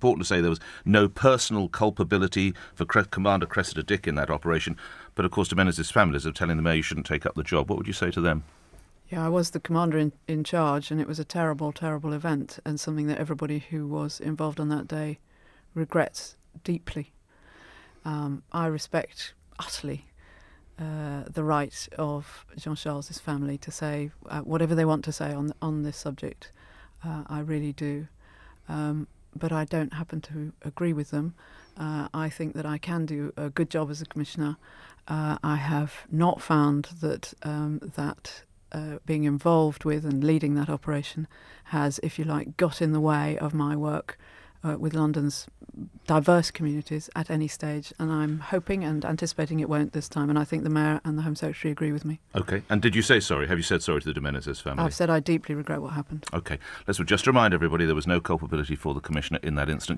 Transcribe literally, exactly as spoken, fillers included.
important to say there was no personal culpability for Cre- Commander Cressida Dick in that operation. But, of course, de Menezes' families are telling the mayor you shouldn't take up the job. What would you say to them? Yeah, I was the commander in, in charge, and it was a terrible, terrible event, and something that everybody who was involved on that day regrets deeply. Um, I respect utterly uh, the right of Jean-Charles' family to say uh, whatever they want to say on on this subject. Uh, I really do. Um, but I don't happen to agree with them. Uh, I think that I can do a good job as a commissioner. Uh, I have not found that um, that uh, being involved with and leading that operation has, if you like, got in the way of my work uh, with London's diverse communities at any stage, and I'm hoping and anticipating it won't this time, and I think the Mayor and the Home Secretary agree with me. OK. And did you say sorry? Have you said sorry to the de Menezes family? I've said I deeply regret what happened. OK. Let's just remind everybody there was no culpability for the Commissioner in that incident.